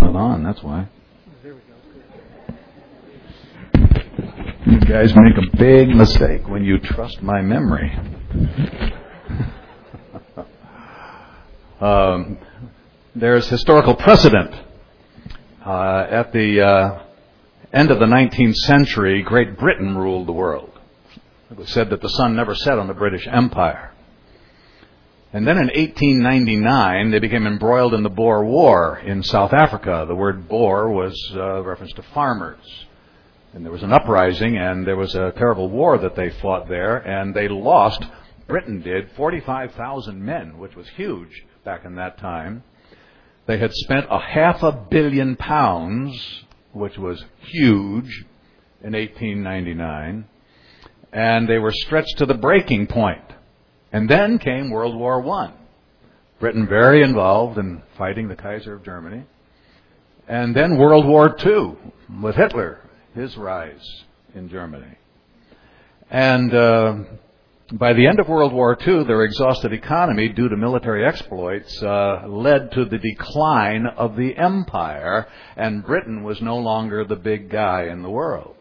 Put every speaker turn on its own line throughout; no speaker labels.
it on, that's why. You guys make a big mistake when you trust my memory. There's historical precedent. At the end of the 19th century, Great Britain ruled the world. It was said that the sun never set on the British Empire. And then in 1899, they became embroiled in the Boer War in South Africa. The word Boer was a reference to farmers. And there was an uprising, and there was a terrible war that they fought there, and they lost, Britain did, 45,000 men, which was huge back in that time. They had spent £500 million, which was huge, in 1899, and they were stretched to the breaking point. And then came World War I. Britain very involved in fighting the Kaiser of Germany. And then World War II with Hitler, his rise in Germany. And by the end of World War II, their exhausted economy, due to military exploits, led to the decline of the empire, and Britain was no longer the big guy in the world.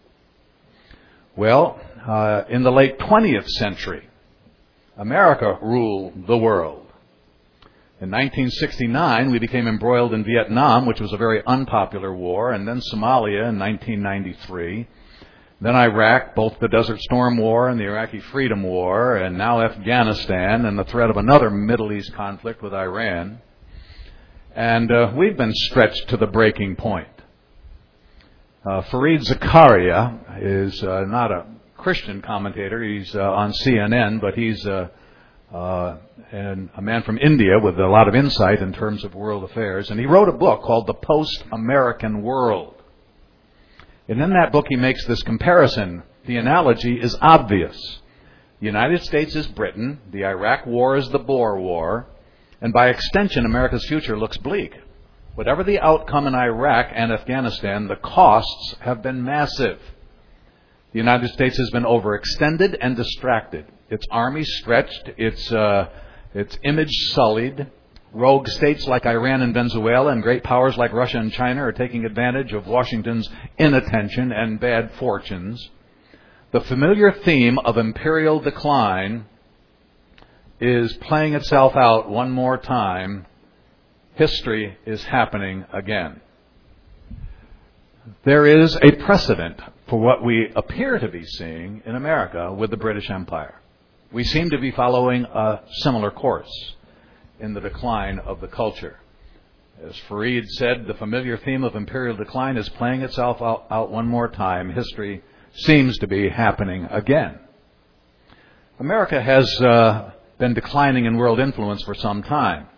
Well, in the late 20th century, America ruled the world. In 1969, we became embroiled in Vietnam, which was a very unpopular war, and then Somalia in 1993. Then Iraq, both the Desert Storm War and the Iraqi Freedom War, and now Afghanistan and the threat of another Middle East conflict with Iran. And we've been stretched to the breaking point. Fareed Zakaria is not a Christian commentator. He's on CNN, but he's a man from India with a lot of insight in terms of world affairs. And he wrote a book called The Post-American World. And in that book he makes this comparison. The analogy is obvious. The United States is Britain, the Iraq War is the Boer War, and by extension America's future looks bleak. Whatever the outcome in Iraq and Afghanistan, the costs have been massive. The United States has been overextended and distracted. Its army stretched, its image sullied. Rogue states like Iran and Venezuela and great powers like Russia and China are taking advantage of Washington's inattention and bad fortunes. The familiar theme of imperial decline is playing itself out one more time. History is happening again. There is a precedent for what we appear to be seeing in America with the British Empire. We seem to be following a similar course in the decline of the culture. As Fareed said, the familiar theme of imperial decline is playing itself out one more time. History seems to be happening again. America has been declining in world influence for some time.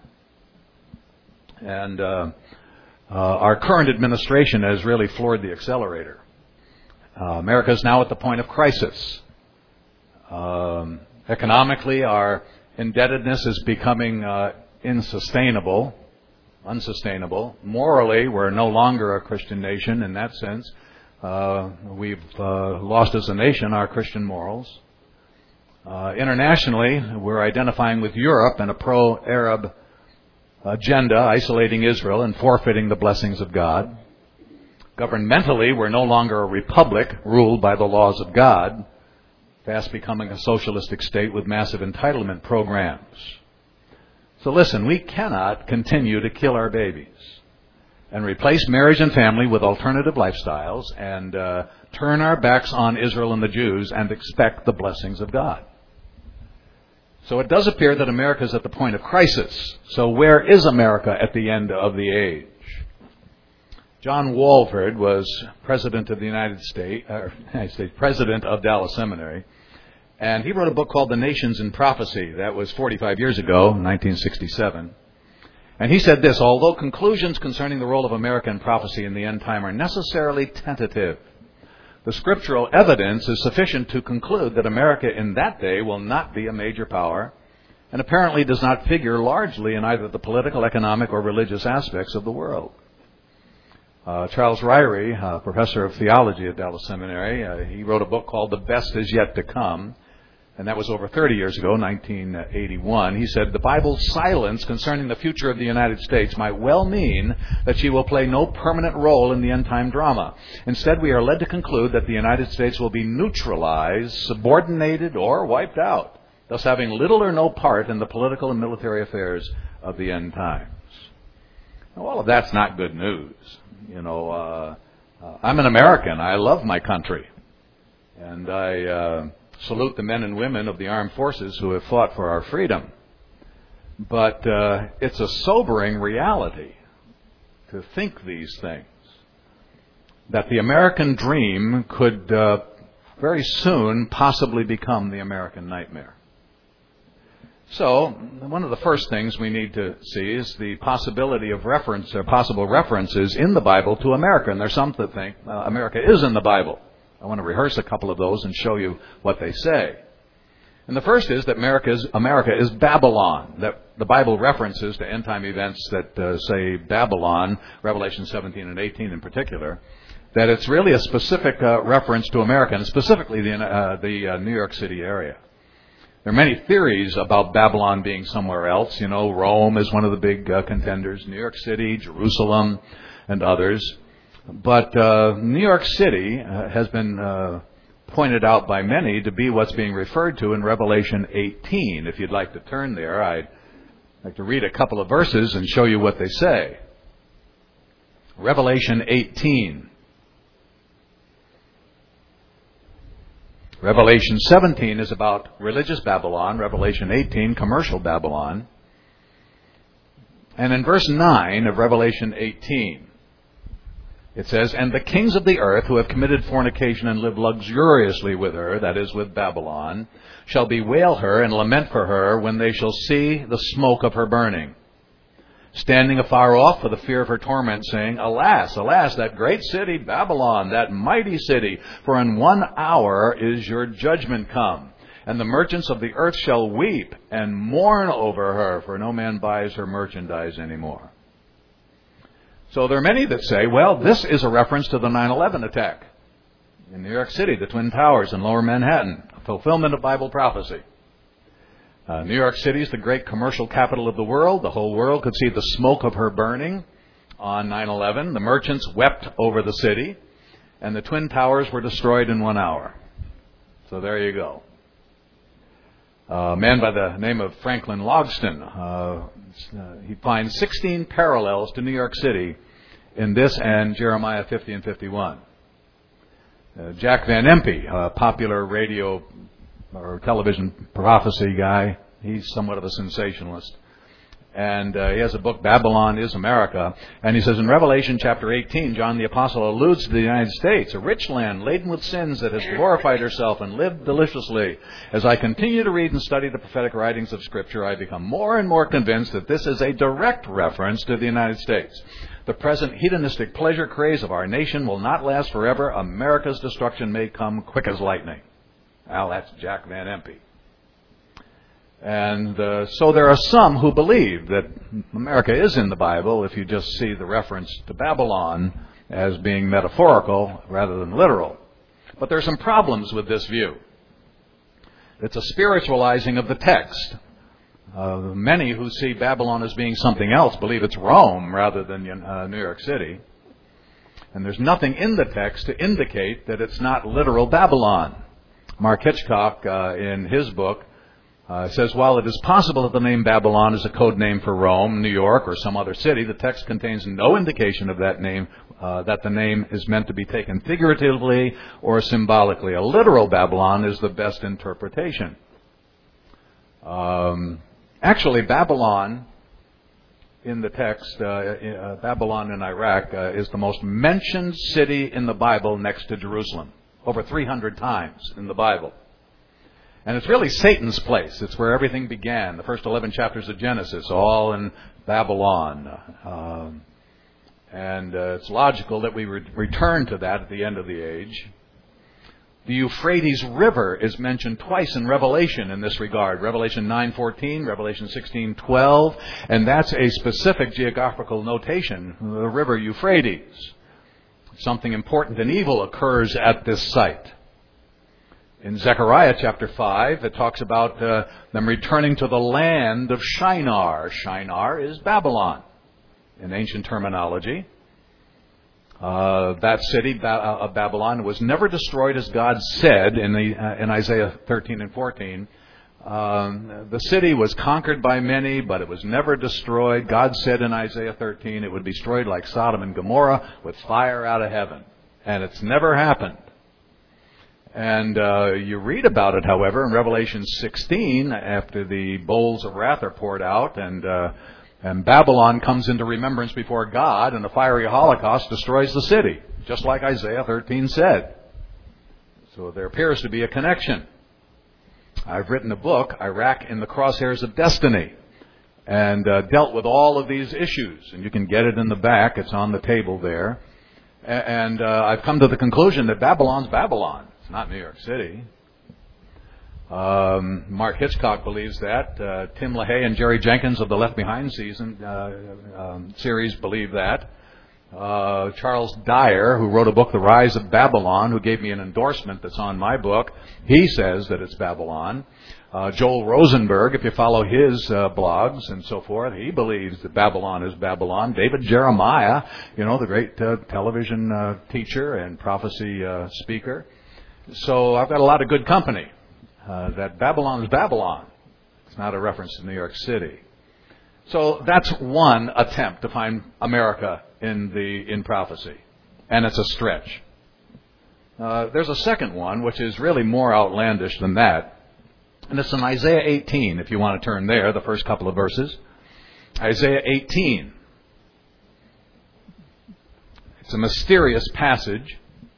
And our current administration has really floored the accelerator. America is now at the point of crisis. Economically, our indebtedness is becoming unsustainable. Morally, we're no longer a Christian nation in that sense. We've lost as a nation our Christian morals. Internationally, we're identifying with Europe and a pro-Arab agenda, isolating Israel and forfeiting the blessings of God. Governmentally, we're no longer a republic ruled by the laws of God, fast becoming a socialistic state with massive entitlement programs. So listen, we cannot continue to kill our babies and replace marriage and family with alternative lifestyles and turn our backs on Israel and the Jews and expect the blessings of God. So it does appear that America is at the point of crisis. So where is America at the end of the age? John Walford was president of the United States, president of Dallas Seminary, and he wrote a book called The Nations in Prophecy. That was 45 years ago, 1967. And he said this: although conclusions concerning the role of America in prophecy in the end time are necessarily tentative, the scriptural evidence is sufficient to conclude that America in that day will not be a major power and apparently does not figure largely in either the political, economic, or religious aspects of the world. Charles Ryrie, professor of theology at Dallas Seminary, he wrote a book called The Best Is Yet to Come. and that was over 30 years ago, 1981, he said, "The Bible's silence concerning the future of the United States might well mean that she will play no permanent role in the end-time drama. Instead, we are led to conclude that the United States will be neutralized, subordinated, or wiped out, thus having little or no part in the political and military affairs of the end times." Now, all of that's not good news. I'm an American. I love my country. And I salute the men and women of the armed forces who have fought for our freedom. But it's a sobering reality to think these things, that the American dream could very soon possibly become the American nightmare. So, one of the first things we need to see is the possibility of reference or possible references in the Bible to America. And there's some that think America is in the Bible. I want to rehearse a couple of those and show you what they say. And the first is that America is Babylon, that the Bible references to end-time events that say Babylon, Revelation 17 and 18 in particular, that it's really a specific reference to America, and specifically the New York City area. There are many theories about Babylon being somewhere else. Rome is one of the big contenders, New York City, Jerusalem, and others. But New York City has been pointed out by many to be what's being referred to in Revelation 18. If you'd like to turn there, I'd like to read a couple of verses and show you what they say. Revelation 18. Revelation 17 is about religious Babylon. Revelation 18, commercial Babylon. And in verse 9 of Revelation 18, it says, "And the kings of the earth who have committed fornication and lived luxuriously with her," that is, with Babylon, "shall bewail her and lament for her when they shall see the smoke of her burning, standing afar off for the fear of her torment, saying, Alas, alas, that great city, Babylon, that mighty city, for in 1 hour is your judgment come. And the merchants of the earth shall weep and mourn over her, for no man buys her merchandise anymore." So there are many that say, well, this is a reference to the 9/11 attack in New York City, the Twin Towers in Lower Manhattan, a fulfillment of Bible prophecy. New York City is the great commercial capital of the world. The whole world could see the smoke of her burning on 9/11. The merchants wept over the city, and the Twin Towers were destroyed in 1 hour. So there you go. A man by the name of Franklin Logston, he finds 16 parallels to New York City in this and Jeremiah 50 and 51. Jack Van Impe, a popular radio or television prophecy guy, he's somewhat of a sensationalist. And he has a book, Babylon is America. And he says in Revelation chapter 18, John the Apostle alludes to the United States, a rich land laden with sins that has glorified herself and lived deliciously. As I continue to read and study the prophetic writings of Scripture, I become more and more convinced that this is a direct reference to the United States. The present hedonistic pleasure craze of our nation will not last forever. America's destruction may come quick as lightning. Well, that's Jack Van Impe. And so there are some who believe that America is in the Bible if you just see the reference to Babylon as being metaphorical rather than literal. But there are some problems with this view. It's a spiritualizing of the text. Many who see Babylon as being something else believe it's Rome rather than New York City. And there's nothing in the text to indicate that it's not literal Babylon. Mark Hitchcock, in his book, says, while it is possible that the name Babylon is a code name for Rome, New York, or some other city, the text contains no indication of that name, that the name is meant to be taken figuratively or symbolically. A literal Babylon is the best interpretation. Actually, Babylon in the text, Babylon in Iraq, is the most mentioned city in the Bible next to Jerusalem, over 300 times in the Bible. And it's really Satan's place. It's where everything began. The first 11 chapters of Genesis, all in Babylon. And it's logical that we return to that at the end of the age. The Euphrates River is mentioned twice in Revelation in this regard. Revelation 9:14, Revelation 16:12. And that's a specific geographical notation, the river Euphrates. Something important and evil occurs at this site. In Zechariah chapter 5, it talks about them returning to the land of Shinar. Shinar is Babylon in ancient terminology. That city of Babylon was never destroyed as God said in Isaiah 13 and 14. The city was conquered by many, but it was never destroyed. God said in Isaiah 13 it would be destroyed like Sodom and Gomorrah with fire out of heaven. And it's never happened. And you read about it, however, in Revelation 16, after the bowls of wrath are poured out, and Babylon comes into remembrance before God, and a fiery holocaust destroys the city, just like Isaiah 13 said. So there appears to be a connection. I've written a book, Iraq in the Crosshairs of Destiny, and dealt with all of these issues. And you can get it in the back. It's on the table there. And I've come to the conclusion that Babylon's Babylon. It's not New York City. Mark Hitchcock believes that. Tim LaHaye and Jerry Jenkins of the Left Behind series believe that. Charles Dyer, who wrote a book, The Rise of Babylon, who gave me an endorsement that's on my book, he says that it's Babylon. Joel Rosenberg, if you follow his blogs and so forth, he believes that Babylon is Babylon. David Jeremiah, the great television teacher and prophecy speaker. So I've got a lot of good company. That Babylon is Babylon. It's not a reference to New York City. So that's one attempt to find America in prophecy. And it's a stretch. There's a second one, which is really more outlandish than that. And it's in Isaiah 18, if you want to turn there, the first couple of verses. Isaiah 18. It's a mysterious passage.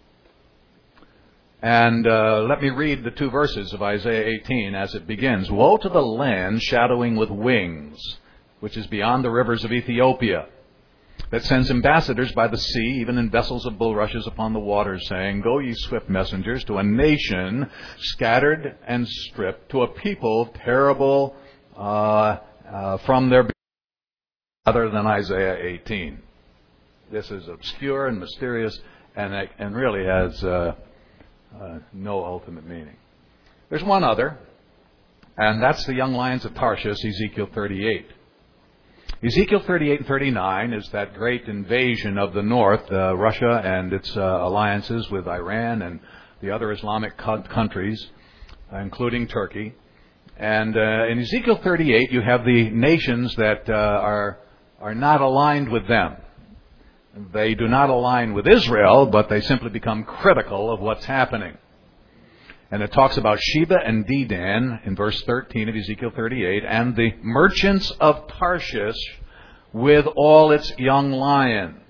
And let me read the two verses of Isaiah 18 as it begins. Woe to the land shadowing with wings, which is beyond the rivers of Ethiopia, that sends ambassadors by the sea, even in vessels of bulrushes upon the waters, saying, Go, ye swift messengers, to a nation scattered and stripped, to a people terrible from their beginning, other than Isaiah 18. This is obscure and mysterious and really has no ultimate meaning. There's one other, and that's the young lions of Tarshish, Ezekiel 38. Ezekiel 38 and 39 is that great invasion of the north, Russia and its alliances with Iran and the other Islamic countries, including Turkey. And in Ezekiel 38, you have the nations that are not aligned with them. They do not align with Israel, but they simply become critical of what's happening. And it talks about Sheba and Dedan in verse 13 of Ezekiel 38, and the merchants of Tarshish with all its young lions.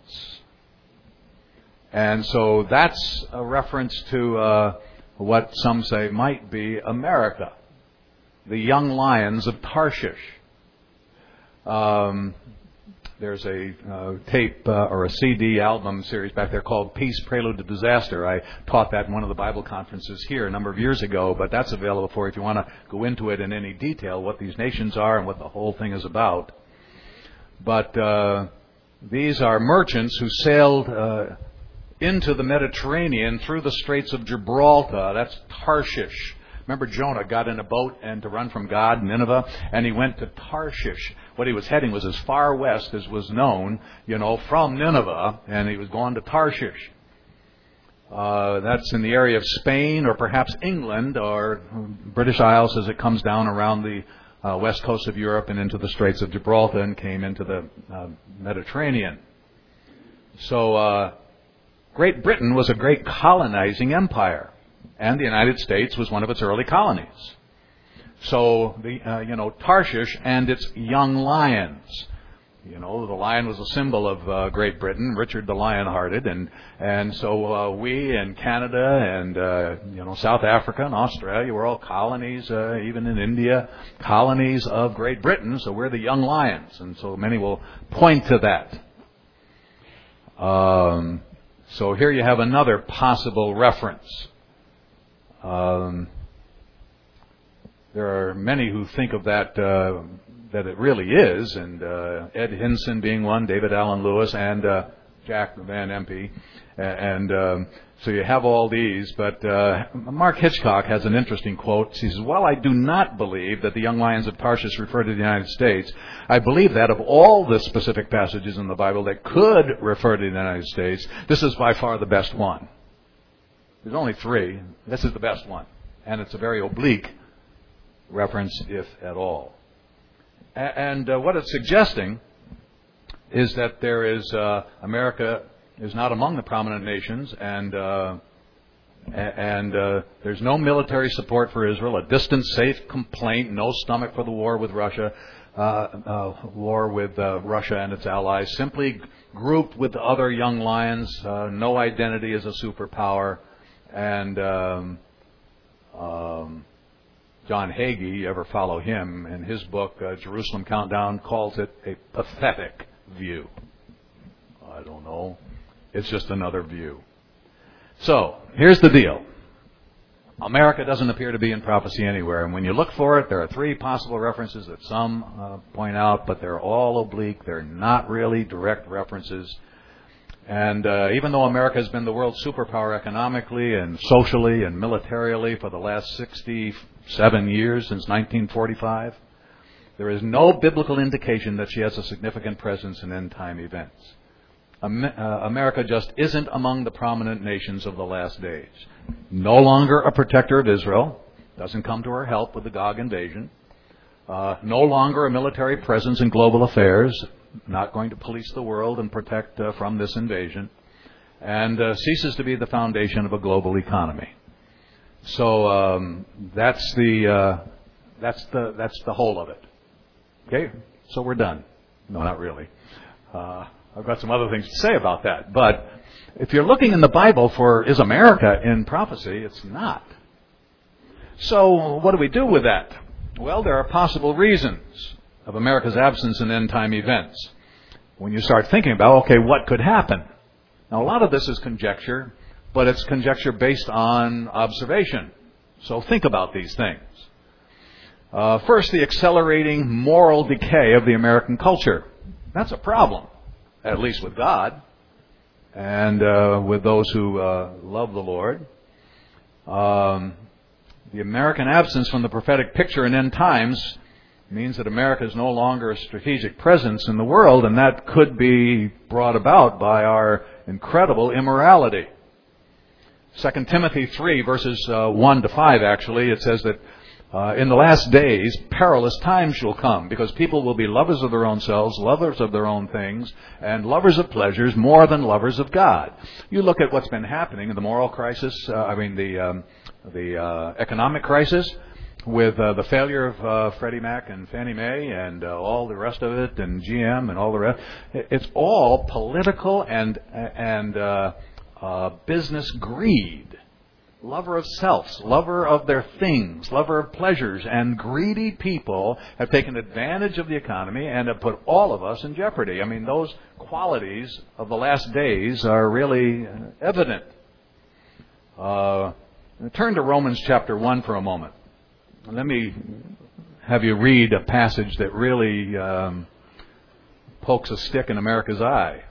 And so that's a reference to what some say might be America, the young lions of Tarshish. There's a tape or a CD album series back there called Peace, Prelude to Disaster. I taught that in one of the Bible conferences here a number of years ago, but that's available for you if you want to go into it in any detail, what these nations are and what the whole thing is about. But these are merchants who sailed into the Mediterranean through the Straits of Gibraltar. That's Tarshish. Remember, Jonah got in a boat and to run from God, Nineveh, and he went to Tarshish. What he was heading was as far west as was known, from Nineveh, and he was going to Tarshish. That's in the area of Spain or perhaps England or British Isles as it comes down around the west coast of Europe and into the Straits of Gibraltar and came into the Mediterranean. So Great Britain was a great colonizing empire. And the United States was one of its early colonies. So, Tarshish and its young lions. The lion was a symbol of Great Britain, Richard the Lion-Hearted. And so we and Canada and, South Africa and Australia were all colonies, even in India, colonies of Great Britain. So we're the young lions. And so many will point to that. So here you have another possible reference. There are many who think of that it really is, and Ed Hinson being one, David Allen Lewis, and Jack Van Impe, and so you have all these, but Mark Hitchcock has an interesting quote. He says, "While I do not believe that the young lions of Tarshish refer to the United States, I believe that of all the specific passages in the Bible that could refer to the United States, this is by far the best one." There's only 3. This is the best one. And it's a very oblique reference, if at all. And what it's suggesting is that there is America is not among the prominent nations, and there's no military support for Israel, a distant, safe complaint, no stomach for the war with Russia, Russia and its allies, simply grouped with other young lions, no identity as a superpower, and John Hagee, you ever follow him, in his book, Jerusalem Countdown, calls it a pathetic view. I don't know. It's just another view. So, here's the deal. America doesn't appear to be in prophecy anywhere, and when you look for it, there are 3 possible references that some point out, but they're all oblique. They're not really direct references. And even though America has been the world's superpower economically and socially and militarily for the last 67 years, since 1945, there is no biblical indication that she has a significant presence in end-time events. America just isn't among the prominent nations of the last days. No longer a protector of Israel, doesn't come to her help with the Gog invasion. No longer a military presence in global affairs, not going to police the world and protect from this invasion, and ceases to be the foundation of a global economy. So that's the whole of it. Okay, so we're done. No, not really. I've got some other things to say about that. But if you're looking in the Bible for is America in prophecy, it's not. So what do we do with that? Well, there are possible reasons of America's absence in end-time events. When you start thinking about, okay, what could happen? Now, a lot of this is conjecture, but it's conjecture based on observation. So think about these things. First, the accelerating moral decay of the American culture. That's a problem. At least with God, and with those who love the Lord. The American absence from the prophetic picture in end times means that America is no longer a strategic presence in the world, and that could be brought about by our incredible immorality. 2 Timothy 3, verses 1 to 5, actually, it says that in the last days, perilous times shall come, because people will be lovers of their own selves, lovers of their own things, and lovers of pleasures more than lovers of God. You look at what's been happening in the moral crisis, the economic crisis, with the failure of Freddie Mac and Fannie Mae and all the rest of it, and GM and all the rest. It's all political and business greed. Lover of selves, lover of their things, lover of pleasures, and greedy people have taken advantage of the economy and have put all of us in jeopardy. I mean, those qualities of the last days are really evident. Turn to Romans chapter 1 for a moment. Let me have you read a passage that really pokes a stick in America's eye.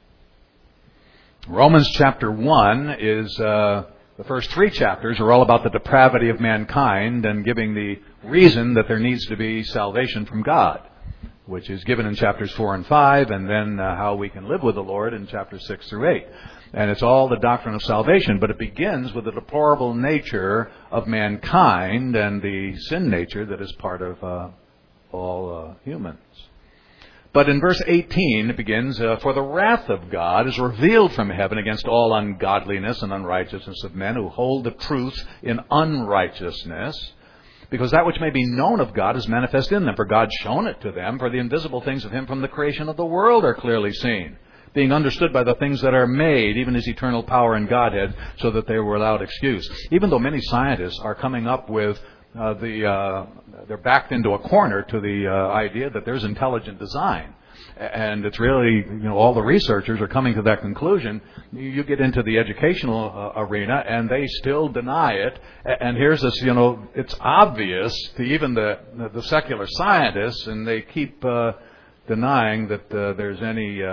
Romans chapter 1 is... the first 3 chapters are all about the depravity of mankind and giving the reason that there needs to be salvation from God, which is given in chapters 4 and 5, and then how we can live with the Lord in chapters 6 through 8. And it's all the doctrine of salvation, but it begins with the deplorable nature of mankind and the sin nature that is part of all humans. But in verse 18, it begins, for the wrath of God is revealed from heaven against all ungodliness and unrighteousness of men who hold the truth in unrighteousness, because that which may be known of God is manifest in them. For God shown it to them, for the invisible things of Him from the creation of the world are clearly seen, being understood by the things that are made, even His eternal power and Godhead, so that they were without excuse. Even though many scientists are coming up with they're backed into a corner to the idea that there's intelligent design. And it's really, all the researchers are coming to that conclusion. You get into the educational arena and they still deny it. And here's this, it's obvious to even the secular scientists, and they keep denying that there's any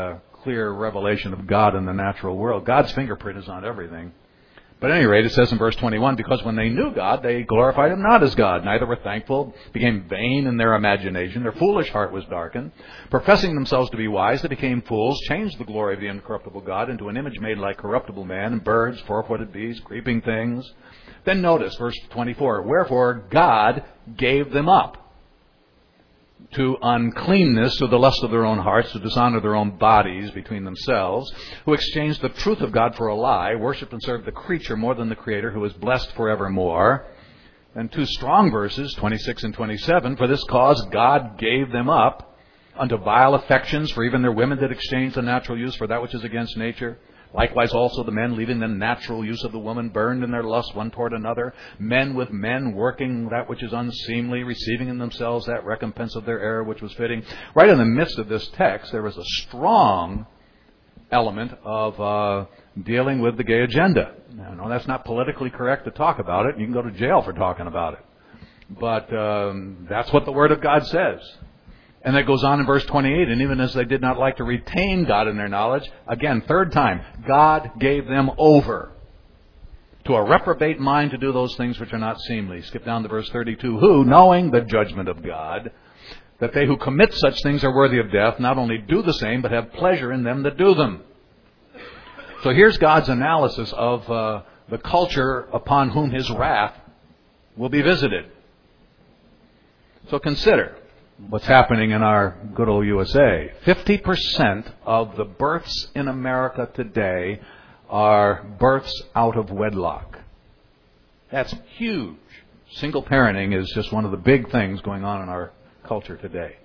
clear revelation of God in the natural world. God's fingerprint is on everything. But at any rate, it says in verse 21, because when they knew God, they glorified Him not as God. Neither were thankful, became vain in their imagination. Their foolish heart was darkened. Professing themselves to be wise, they became fools, changed the glory of the incorruptible God into an image made like corruptible man, and birds, four-footed beasts, creeping things. Then notice verse 24, wherefore God gave them up to uncleanness, to the lust of their own hearts, to dishonor their own bodies between themselves, who exchanged the truth of God for a lie, worshipped and served the creature more than the Creator, who is blessed forevermore. And two strong verses, 26 and 27, for this cause God gave them up unto vile affections, for even their women did exchange the natural use for that which is against nature. Likewise also the men, leaving the natural use of the woman, burned in their lust one toward another. Men with men, working that which is unseemly, receiving in themselves that recompense of their error which was fitting. Right in the midst of this text, there was a strong element of dealing with the gay agenda. Now, no, that's not politically correct to talk about it. You can go to jail for talking about it. But that's what the Word of God says. And that goes on in verse 28, and even as they did not like to retain God in their knowledge, again, third time, God gave them over to a reprobate mind to do those things which are not seemly. Skip down to verse 32, who, knowing the judgment of God, that they who commit such things are worthy of death, not only do the same, but have pleasure in them that do them. So here's God's analysis of the culture upon whom His wrath will be visited. So consider what's happening in our good old USA. 50% of the births in America today are births out of wedlock. That's huge. Single parenting is just one of the big things going on in our culture today.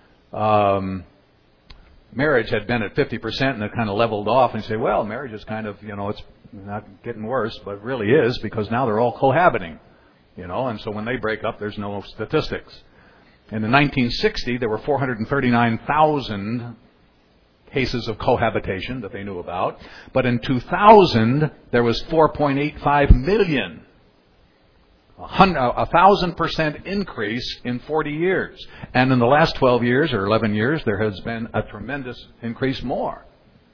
Marriage had been at 50% and it kind of leveled off, and you say, well, marriage is kind of, it's not getting worse, but it really is, because now they're all cohabiting, and so when they break up, there's no statistics. And in 1960, there were 439,000 cases of cohabitation that they knew about. But in 2000, there was 4.85 million. 1,000% increase in 40 years. And in the last 12 years or 11 years, there has been a tremendous increase more.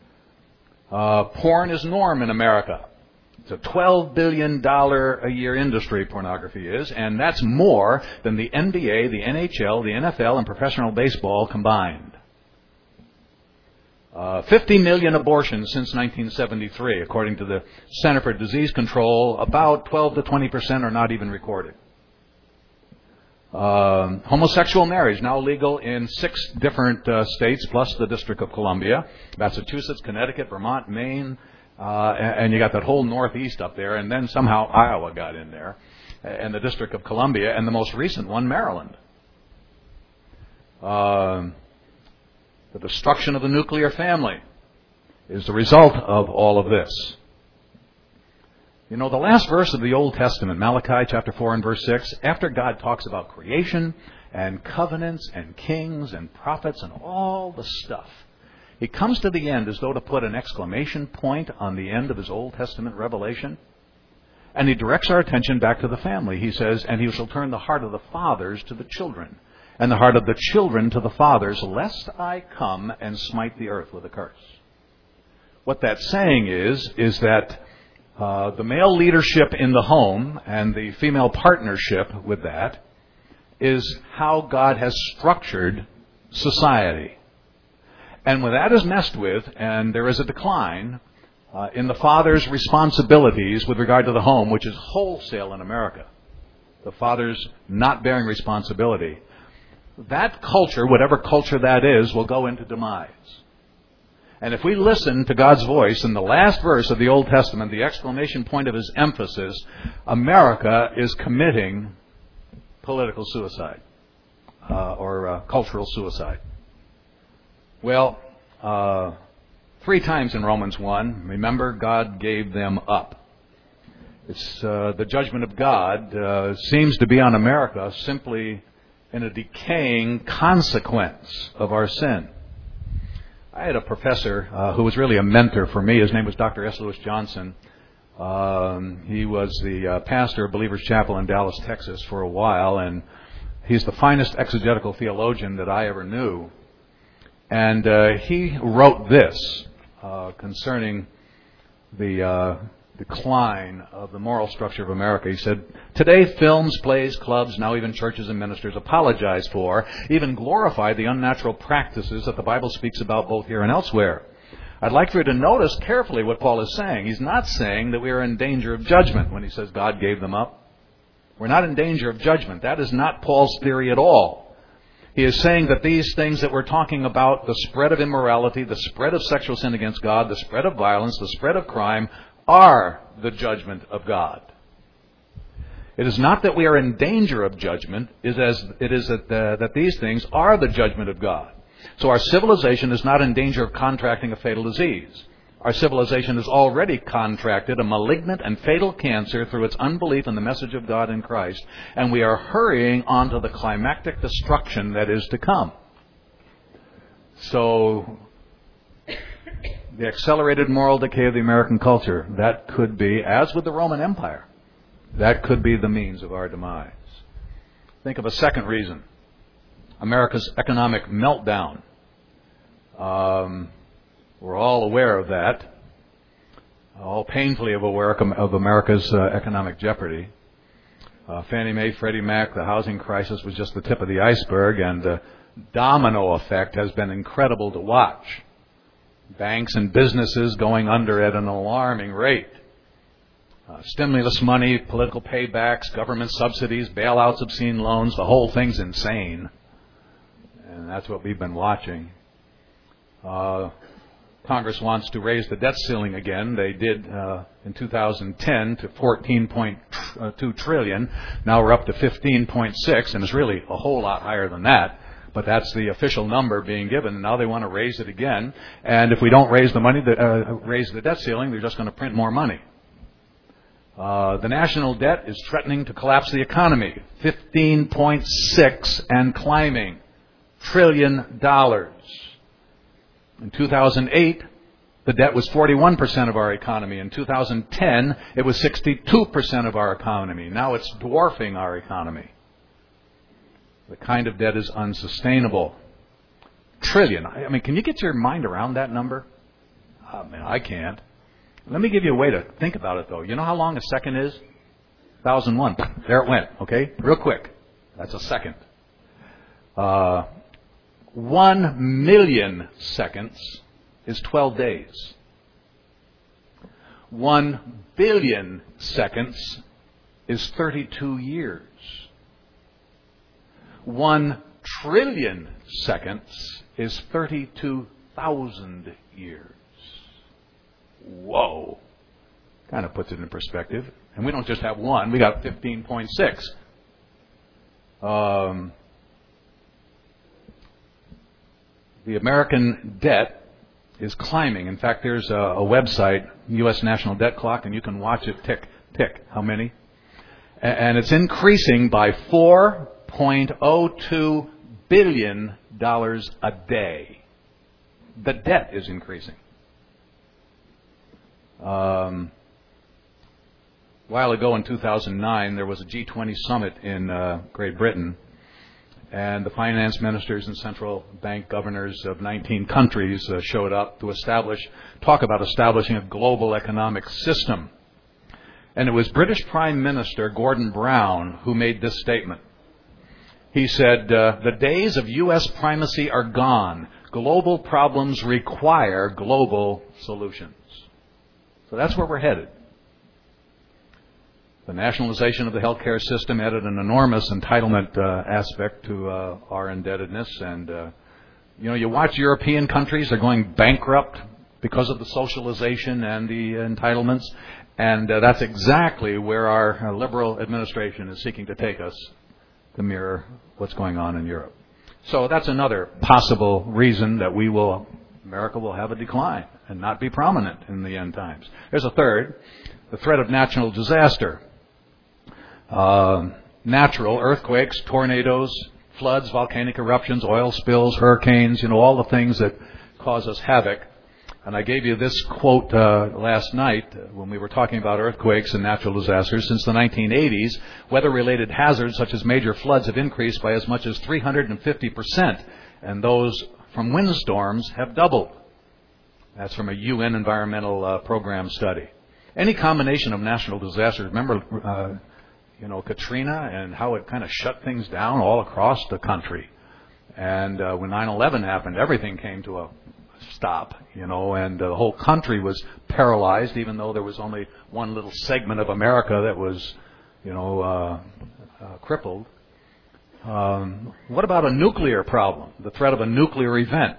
Porn is norm in America. It's a $12 billion a year industry, pornography is, and that's more than the NBA, the NHL, the NFL, and professional baseball combined. 50 million abortions since 1973, according to the Center for Disease Control. About 12 to 20% are not even recorded. Homosexual marriage now legal in 6 different states, plus the District of Columbia, Massachusetts, Connecticut, Vermont, Maine. And you got that whole Northeast up there, and then somehow Iowa got in there, and the District of Columbia, and the most recent one, Maryland. The destruction of the nuclear family is the result of all of this. The last verse of the Old Testament, Malachi chapter 4 and verse 6, after God talks about creation and covenants and kings and prophets and all the stuff, He comes to the end as though to put an exclamation point on the end of His Old Testament revelation. And He directs our attention back to the family. He says, and He shall turn the heart of the fathers to the children, and the heart of the children to the fathers, lest I come and smite the earth with a curse. What that's saying is that the male leadership in the home and the female partnership with that is how God has structured society. And when that is messed with, and there is a decline in the father's responsibilities with regard to the home, which is wholesale in America, the father's not bearing responsibility, that culture, whatever culture that is, will go into demise. And if we listen to God's voice in the last verse of the Old Testament, the exclamation point of His emphasis, America is committing political suicide or cultural suicide. Well, 3 times in Romans 1, remember, God gave them up. It's the judgment of God seems to be on America simply in a decaying consequence of our sin. I had a professor who was really a mentor for me. His name was Dr. S. Lewis Johnson. He was the pastor of Believers Chapel in Dallas, Texas for a while, and he's the finest exegetical theologian that I ever knew. And he wrote this concerning the decline of the moral structure of America. He said, "Today, films, plays, clubs, now even churches and ministers apologize for, even glorify the unnatural practices that the Bible speaks about both here and elsewhere. I'd like for you to notice carefully what Paul is saying. He's not saying that we are in danger of judgment when he says God gave them up. We're not in danger of judgment. That is not Paul's theory at all. He is saying that these things that we're talking about, the spread of immorality, the spread of sexual sin against God, the spread of violence, the spread of crime, are the judgment of God. It is not that we are in danger of judgment. It is that these things are the judgment of God. So our civilization is not in danger of contracting a fatal disease. Our civilization has already contracted a malignant and fatal cancer through its unbelief in the message of God in Christ, and we are hurrying on to the climactic destruction that is to come. So the accelerated moral decay of the American culture, that could be, as with the Roman Empire, that could be the means of our demise. Think of a second reason. America's economic meltdown. We're all aware of that, all painfully aware of America's economic jeopardy. Fannie Mae, Freddie Mac, the housing crisis was just the tip of the iceberg, and the domino effect has been incredible to watch. Banks and businesses going under at an alarming rate. Stimulus money, political paybacks, government subsidies, bailouts, obscene loans, the whole thing's insane. And that's what we've been watching. Congress wants to raise the debt ceiling again. They did in 2010 to $14.2 trillion. Now we're up to $15.6, and it's really a whole lot higher than that. But that's the official number being given. Now they want to raise it again. And if we don't raise the money, raise the debt ceiling, they're just going to print more money. The national debt is threatening to collapse the economy. $15.6 and climbing trillion dollars. In 2008, the debt was 41% of our economy. In 2010, it was 62% of our economy. Now it's dwarfing our economy. The kind of debt is unsustainable. Trillion. I mean, can you get your mind around that number? Oh, man, I can't. Let me give you a way to think about it, though. You know how long a second is? 1001. There it went, okay? Real quick. That's a second. 1 million seconds is 12 days. 1 billion seconds is 32 years. 1 trillion seconds is 32,000 years. Whoa. Kind of puts it in perspective. And we don't just have one, we got 15.6. The American debt is climbing. In fact, there's a website, U.S. National Debt Clock, and you can watch it tick, tick. How many? And it's increasing by $4.02 billion a day. The debt is increasing. A while ago in 2009, there was a G20 summit in Great Britain, and the finance ministers and central bank governors of 19 countries showed up to talk about establishing a global economic system. And it was British Prime Minister Gordon Brown who made this statement. He said, the days of U.S. primacy are gone. Global problems require global solutions. So that's where we're headed. The nationalization of the healthcare system added an enormous entitlement aspect to our indebtedness. And, you watch European countries, they're going bankrupt because of the socialization and the entitlements. And that's exactly where our liberal administration is seeking to take us, to mirror what's going on in Europe. So that's another possible reason that America will have a decline and not be prominent in the end times. There's a third, the threat of natural disaster. Natural earthquakes, tornadoes, floods, volcanic eruptions, oil spills, hurricanes, all the things that cause us havoc. And I gave you this quote last night when we were talking about earthquakes and natural disasters. Since the 1980s, weather-related hazards such as major floods have increased by as much as 350%. And those from windstorms have doubled. That's from a UN environmental program study. Any combination of natural disasters, remember, Katrina and how it kind of shut things down all across the country. And when 9/11 happened, everything came to a stop, and the whole country was paralyzed, even though there was only one little segment of America that was, crippled. What about a nuclear problem? The threat of a nuclear event?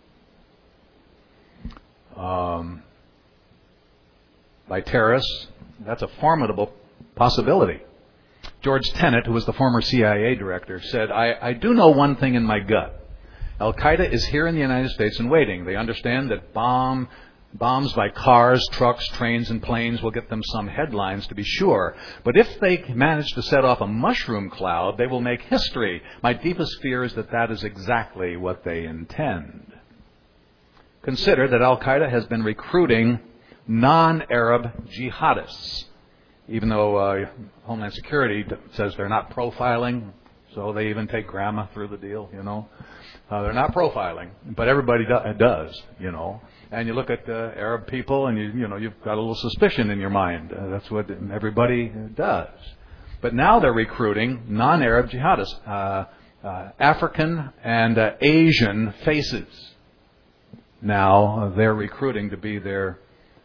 By terrorists, that's a formidable possibility. George Tenet, who was the former CIA director, said, I do know one thing in my gut. Al-Qaeda is here in the United States and waiting. They understand that bombs by cars, trucks, trains, and planes will get them some headlines, to be sure. But if they manage to set off a mushroom cloud, they will make history. My deepest fear is that is exactly what they intend. Consider that Al-Qaeda has been recruiting non-Arab jihadists, even though Homeland Security says they're not profiling, so they even take grandma through the deal, They're not profiling, but everybody does, And you look at Arab people, and you've got a little suspicion in your mind. That's what everybody does. But now they're recruiting non-Arab jihadists, African and Asian faces. Now they're recruiting to be their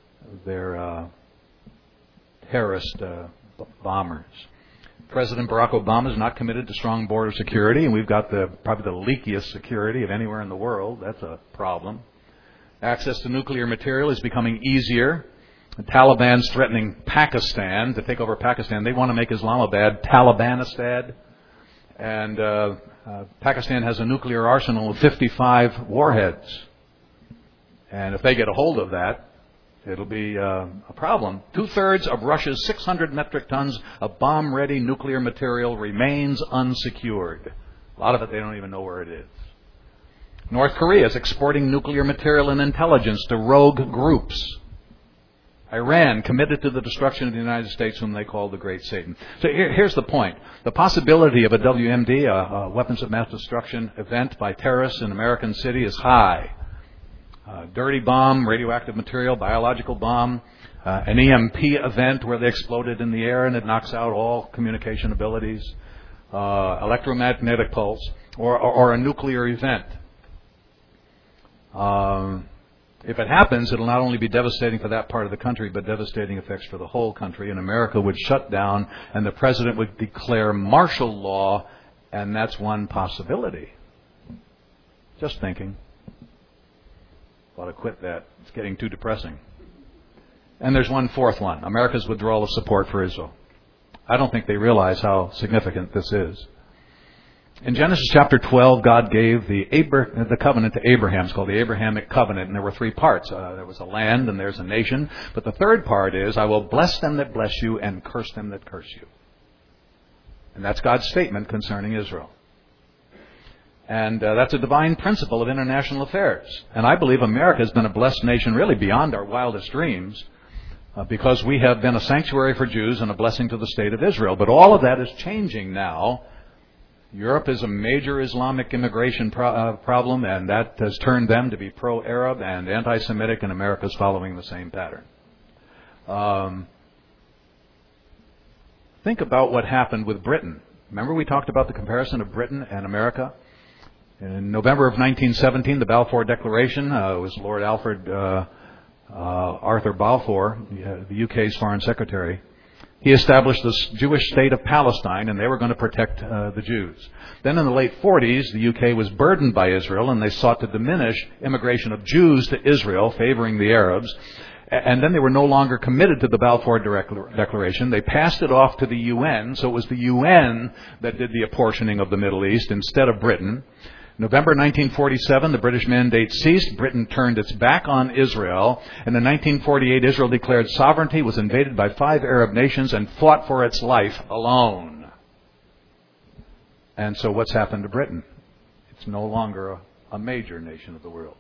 terrorist bombers. President Barack Obama is not committed to strong border security, and we've got probably the leakiest security of anywhere in the world. That's a problem. Access to nuclear material is becoming easier. The Taliban's threatening Pakistan to take over Pakistan. They want to make Islamabad Talibanistan. And Pakistan has a nuclear arsenal of 55 warheads. And if they get a hold of that, it'll be a problem. 2/3 of Russia's 600 metric tons of bomb-ready nuclear material remains unsecured. A lot of it, they don't even know where it is. North Korea is exporting nuclear material and intelligence to rogue groups. Iran committed to the destruction of the United States, whom they call the Great Satan. So here's the point. The possibility of a WMD, a weapons of mass destruction event by terrorists in American City, is high. Dirty bomb, radioactive material, biological bomb, an EMP event where they exploded in the air and it knocks out all communication abilities, electromagnetic pulse, or a nuclear event. If it happens, it'll not only be devastating for that part of the country, but devastating effects for the whole country, and America would shut down, and the president would declare martial law, and that's one possibility. Just thinking. Ought to quit that. It's getting too depressing. And there's one fourth one, America's withdrawal of support for Israel. I don't think they realize how significant this is. In Genesis chapter 12, God gave the covenant to Abraham. It's called the Abrahamic covenant, and there were 3 parts. There was a land and there's a nation. But the third part is, I will bless them that bless you and curse them that curse you. And that's God's statement concerning Israel. And that's a divine principle of international affairs. And I believe America has been a blessed nation really beyond our wildest dreams because we have been a sanctuary for Jews and a blessing to the state of Israel. But all of that is changing now. Europe is a major Islamic immigration problem, and that has turned them to be pro-Arab and anti-Semitic, and America is following the same pattern. Think about what happened with Britain. Remember we talked about the comparison of Britain and America? In November of 1917, the Balfour Declaration, was Lord Arthur Balfour, the UK's Foreign Secretary. He established this Jewish state of Palestine, and they were going to protect the Jews. Then in the late 40s, the UK was burdened by Israel, and they sought to diminish immigration of Jews to Israel, favoring the Arabs. And then they were no longer committed to the Balfour Declaration. They passed it off to the UN, so it was the UN that did the apportioning of the Middle East instead of Britain. November 1947, the British mandate ceased. Britain turned its back on Israel. And in 1948, Israel declared sovereignty, was invaded by 5 Arab nations, and fought for its life alone. And so what's happened to Britain? It's no longer a major nation of the world.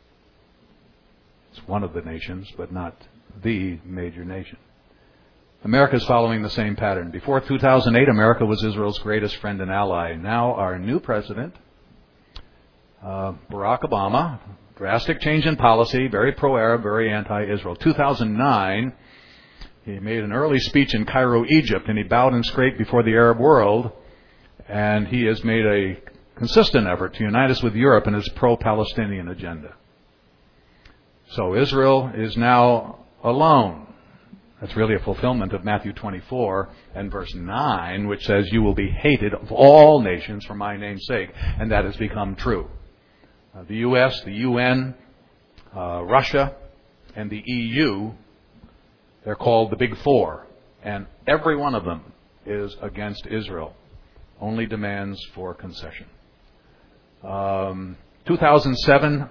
It's one of the nations, but not the major nation. America is following the same pattern. Before 2008, America was Israel's greatest friend and ally. Now our new president Barack Obama, drastic change in policy, very pro-Arab, very anti-Israel. 2009, he made an early speech in Cairo, Egypt, and he bowed and scraped before the Arab world, and he has made a consistent effort to unite us with Europe in his pro-Palestinian agenda. So Israel is now alone. That's really a fulfillment of Matthew 24 and verse 9, which says, "You will be hated of all nations for my name's sake," and that has become true. The U.S., the UN, Russia, and the EU, they're called the Big Four, and every one of them is against Israel, only demands for concession. 2007,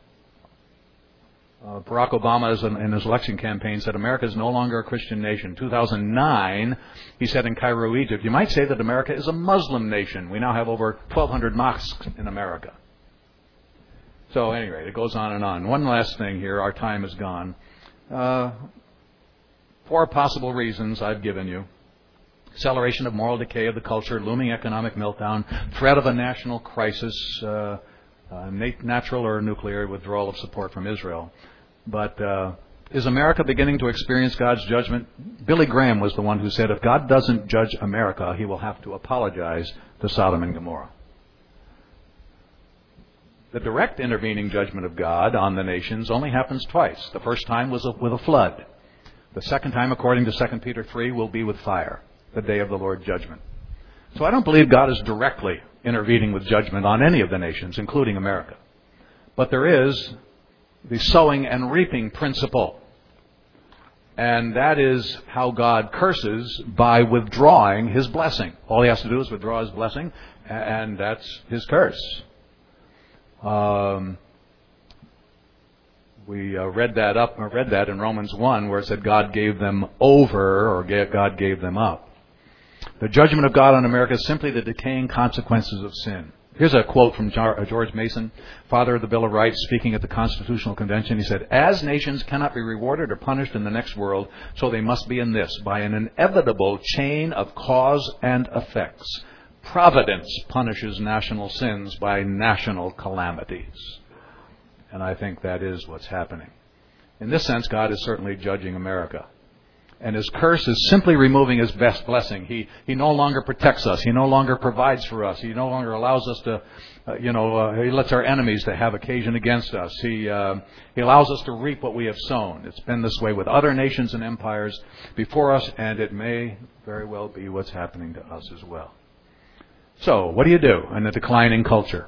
Barack Obama, in his election campaign, said America is no longer a Christian nation. 2009, he said in Cairo, Egypt, "You might say that America is a Muslim nation. We now have over 1,200 mosques in America." So anyway, it goes on and on. One last thing here. Our time is gone. 4 possible reasons I've given you. Acceleration of moral decay of the culture, looming economic meltdown, threat of a national crisis, natural or nuclear withdrawal of support from Israel. But is America beginning to experience God's judgment? Billy Graham was the one who said, if God doesn't judge America, he will have to apologize to Sodom and Gomorrah. The direct intervening judgment of God on the nations only happens twice. The first time was with a flood. The second time, according to 2 Peter 3, will be with fire, the day of the Lord's judgment. So I don't believe God is directly intervening with judgment on any of the nations, including America. But there is the sowing and reaping principle. And that is how God curses by withdrawing his blessing. All he has to do is withdraw his blessing, and that's his curse. We read that in Romans 1, where it said God gave them over, or God gave them up. The judgment of God on America is simply the decaying consequences of sin. Here's a quote from George Mason, father of the Bill of Rights, speaking at the Constitutional Convention. He said, "As nations cannot be rewarded or punished in the next world, so they must be in this, by an inevitable chain of cause and effects. Providence punishes national sins by national calamities." And I think that is what's happening. In this sense, God is certainly judging America. And his curse is simply removing his best blessing. He no longer protects us. He no longer provides for us. He no longer allows us to, he lets our enemies to have occasion against us. He allows us to reap what we have sown. It's been this way with other nations and empires before us, and it may very well be what's happening to us as well. So, what do you do in a declining culture?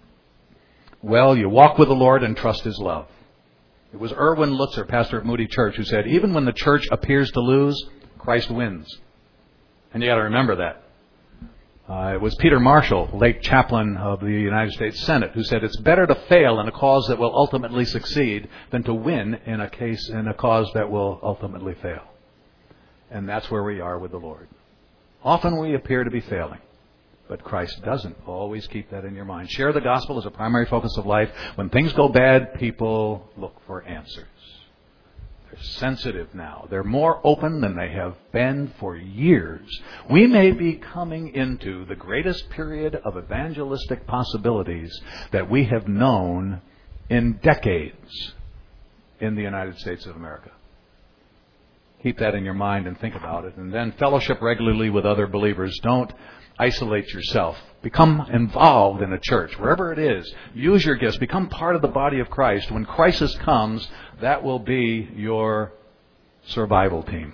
Well, you walk with the Lord and trust his love. It was Erwin Lutzer, pastor at Moody Church, who said, even when the church appears to lose, Christ wins. And you got to remember that. It was Peter Marshall, late chaplain of the United States Senate, who said, it's better to fail in a cause that will ultimately succeed than to win in a cause that will ultimately fail. And that's where we are with the Lord. Often we appear to be failing. But Christ doesn't. Always keep that in your mind. Share the gospel as a primary focus of life. When things go bad, people look for answers. They're sensitive now. They're more open than they have been for years. We may be coming into the greatest period of evangelistic possibilities that we have known in decades in the United States of America. Keep that in your mind and think about it. And then fellowship regularly with other believers. Don't isolate yourself. Become involved in a church, wherever it is. Use your gifts. Become part of the body of Christ. When crisis comes, that will be your survival team.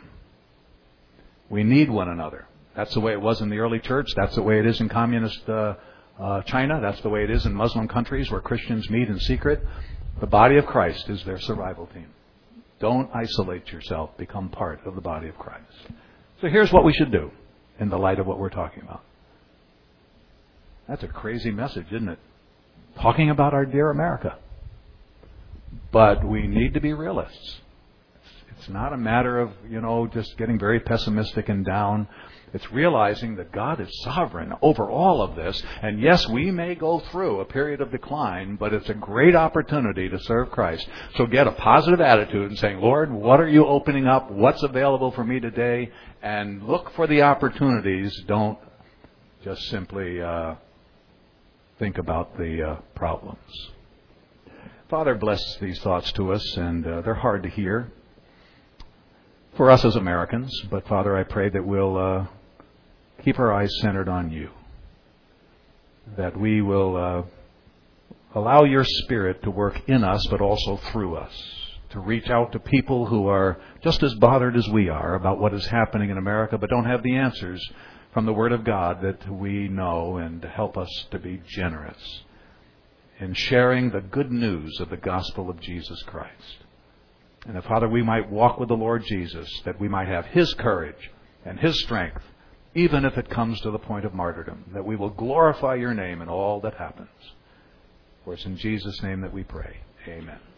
We need one another. That's the way it was in the early church. That's the way it is in communist China. That's the way it is in Muslim countries where Christians meet in secret. The body of Christ is their survival team. Don't isolate yourself. Become part of the body of Christ. So here's what we should do in the light of what we're talking about. That's a crazy message, isn't it? Talking about our dear America. But we need to be realists. It's not a matter of, just getting very pessimistic and down. It's realizing that God is sovereign over all of this. And yes, we may go through a period of decline, but it's a great opportunity to serve Christ. So get a positive attitude and saying, Lord, what are you opening up? What's available for me today? And look for the opportunities. Don't just simply think about the problems. Father, bless these thoughts to us, and they're hard to hear for us as Americans. But Father, I pray that we'll keep our eyes centered on you, that we will allow your Spirit to work in us, but also through us, to reach out to people who are just as bothered as we are about what is happening in America, but don't have the answers from the Word of God that we know, and help us to be generous in sharing the good news of the gospel of Jesus Christ. And that, Father, we might walk with the Lord Jesus, that we might have His courage and His strength, even if it comes to the point of martyrdom, that we will glorify your name in all that happens. For it's in Jesus' name that we pray. Amen.